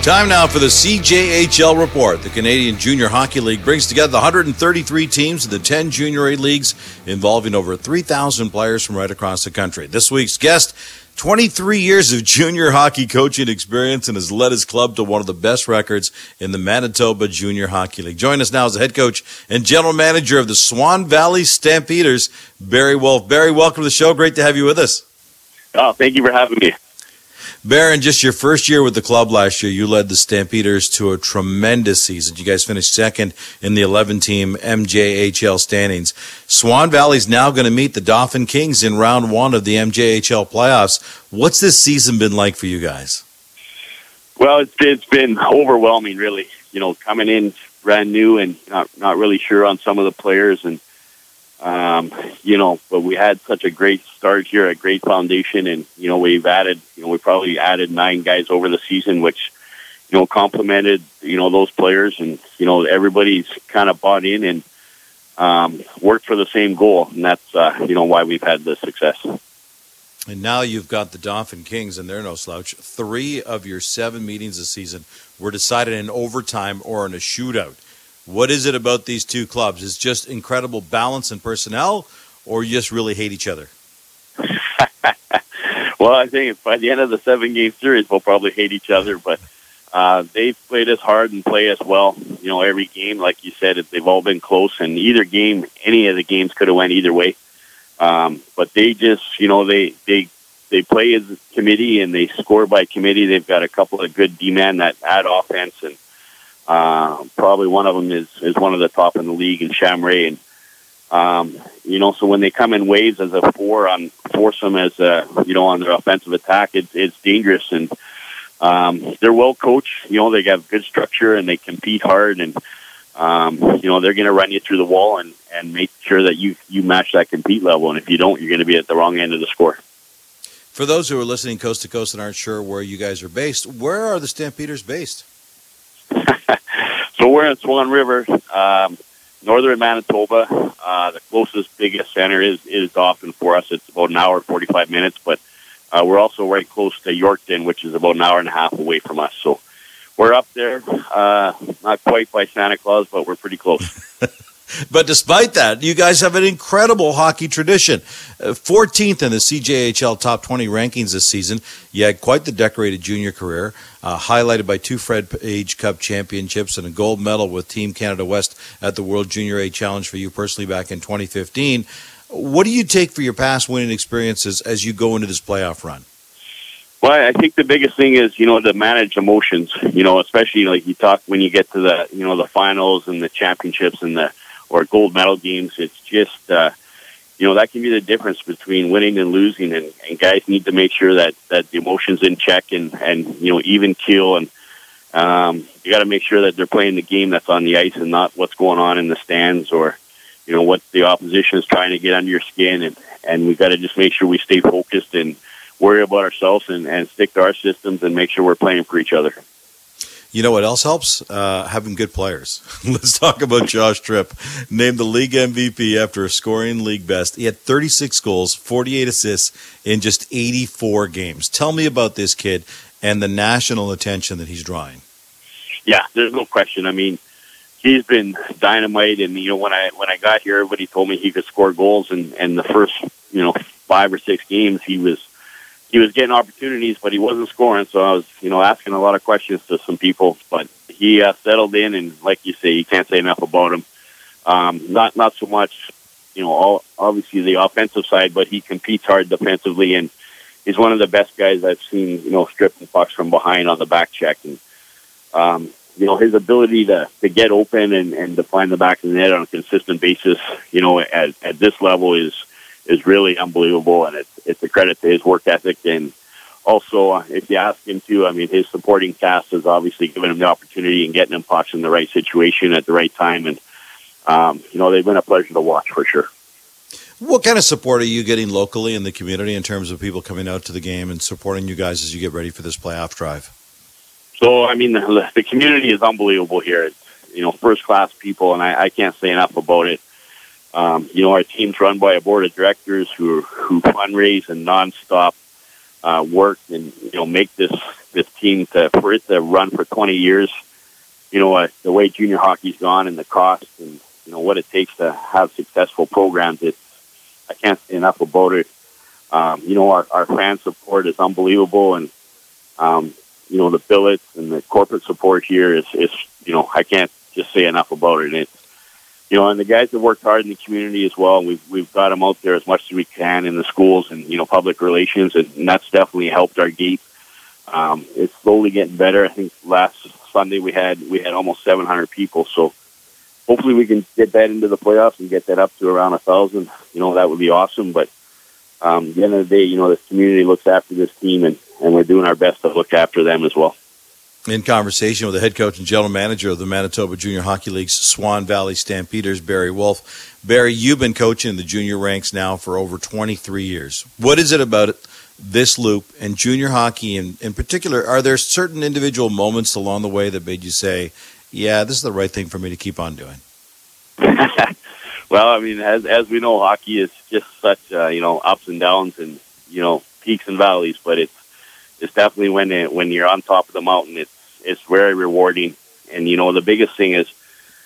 Time now for the CJHL Report. The Canadian Junior Hockey League brings together the 133 teams in the 10 Junior A leagues involving over 3,000 players from right across the country. This week's guest, 23 years of junior hockey coaching experience and has led his club to one of the best records in the Manitoba Junior Hockey League. Join us now as the head coach and general manager of the Swan Valley Stampeders, Barry Wolf. Barry, welcome to the show. Great to have you with us. Oh, thank you for having me. Barry, in just your first year with the club last year, you led the Stampeders to a tremendous season. You guys finished second in the 11-team MJHL standings. Swan Valley's now going to meet the Dauphin Kings in round one of the MJHL playoffs. What's this season been like for you guys? Well, it's been overwhelming, really. You know, coming in brand new and not really sure on some of the players, and but we had such a great start here, a great foundation, and we probably added 9 guys over the season, which complemented those players, and everybody's kind of bought in and worked for the same goal, and that's why we've had the success. And now you've got the Dauphin Kings, and they're no slouch. 3 of your 7 meetings this season were decided in overtime or in a shootout. What is it about these two clubs? Is it just incredible balance and personnel, or you just really hate each other? Well, I think by the end of the 7-game series, we'll probably hate each other, but they've played us hard and play us well. Every game, like you said, they've all been close, and either game, any of the games could have went either way. But they just, they play as a committee and they score by committee. They've got a couple of good D-men that add offense, and probably one of them is one of the top in the league in Shamray, and so when they come in waves as a foursome as on their offensive attack, it's dangerous, and they're well coached. They have good structure and they compete hard, and they're going to run you through the wall and make sure that you match that compete level, and if you don't, you're going to be at the wrong end of the score. For those who are listening coast to coast and aren't sure where you guys are based, where are the Stampeders based? So we're in Swan River, northern Manitoba. The closest, biggest center is Dauphin for us. It's about an hour, 45 minutes, but we're also right close to Yorkton, which is about an hour and a half away from us. So we're up there, not quite by Santa Claus, but we're pretty close. But despite that, you guys have an incredible hockey tradition. 14th in the CJHL Top 20 rankings this season. You had quite the decorated junior career, highlighted by 2 Fred Page Cup championships and a gold medal with Team Canada West at the World Junior A Challenge for you personally back in 2015. What do you take for your past winning experiences as you go into this playoff run? Well, I think the biggest thing is, to manage emotions, especially like you talk when you get to the, the finals and the championships and or gold medal games. It's just, that can be the difference between winning and losing. And guys need to make sure that the emotions in check and even keel. And you got to make sure that they're playing the game that's on the ice and not what's going on in the stands or, what the opposition is trying to get under your skin. And we've got to just make sure we stay focused and worry about ourselves and stick to our systems and make sure we're playing for each other. You know what else helps? Having good players. Let's talk about Josh Tripp, named the league MVP after scoring league best. He had 36 goals, 48 assists in just 84 games. Tell me about this kid and the national attention that he's drawing. Yeah, there's no question. I mean, he's been dynamite, and when I got here, everybody told me he could score goals, and the first 5 or 6 games he was getting opportunities, but he wasn't scoring. So I was, asking a lot of questions to some people, but he settled in, and like you say, you can't say enough about him. Not so much, obviously the offensive side, but he competes hard defensively, and he's one of the best guys I've seen, stripping pucks from behind on the back check. And, his ability to get open and to find the back of the net on a consistent basis, at this level is really unbelievable, and it's a credit to his work ethic. And also, if you ask him to, his supporting cast has obviously given him the opportunity and getting him pucks in the right situation at the right time. And, they've been a pleasure to watch for sure. What kind of support are you getting locally in the community in terms of people coming out to the game and supporting you guys as you get ready for this playoff drive? So, the community is unbelievable here. It's, first-class people, and I can't say enough about it. Our team's run by a board of directors who fundraise and nonstop work and make this team for it to run for 20 years. The way junior hockey's gone and the cost and what it takes to have successful programs. I can't say enough about it. Our fan support is unbelievable, and the billets and the corporate support here is I can't just say enough about it. And it's and the guys have worked hard in the community as well. We've got them out there as much as we can in the schools and public relations, and that's definitely helped our gate. It's slowly getting better. I think last Sunday we had almost 700 people, so hopefully we can get that into the playoffs and get that up to around 1,000. That would be awesome. But at the end of the day, this community looks after this team, and we're doing our best to look after them as well. In conversation with the head coach and general manager of the Manitoba Junior Hockey League's Swan Valley Stampeders, Barry Wolf. Barry, you've been coaching in the junior ranks now for over 23 years. What is it about this loop and junior hockey in particular? Are there certain individual moments along the way that made you say, yeah, this is the right thing for me to keep on doing? Well, I mean, as we know, hockey is just such ups and downs and peaks and valleys. But it's definitely when you're on top of the mountain, it's very rewarding. And the biggest thing is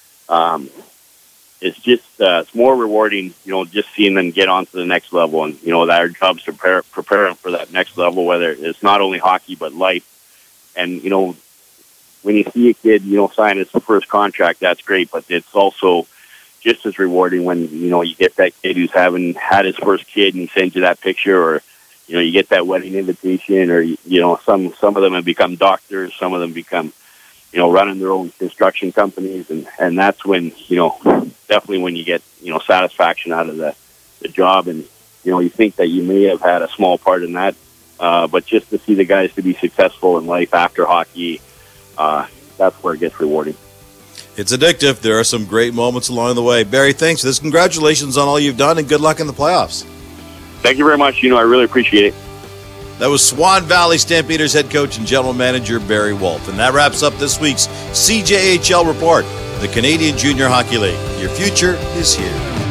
it's just it's more rewarding. Just seeing them get on to the next level, and our job's to prepare them for that next level. Whether it's not only hockey but life. And when you see a kid sign his first contract, that's great. But it's also just as rewarding when you get that kid who's had his first kid and he sends you that picture, or you get that wedding invitation, or some of them have become doctors, some of them become running their own construction companies, and that's when definitely when you get satisfaction out of the job, and you think that you may have had a small part in that, but just to see the guys to be successful in life after hockey, that's where it gets rewarding. It's addictive. There are some great moments along the way. Barry, thanks for this. Congratulations on all you've done, and good luck in the playoffs. Thank you very much. I really appreciate it. That was Swan Valley Stampeders head coach and general manager Barry Wolf. And that wraps up this week's CJHL Report, the Canadian Junior Hockey League. Your future is here.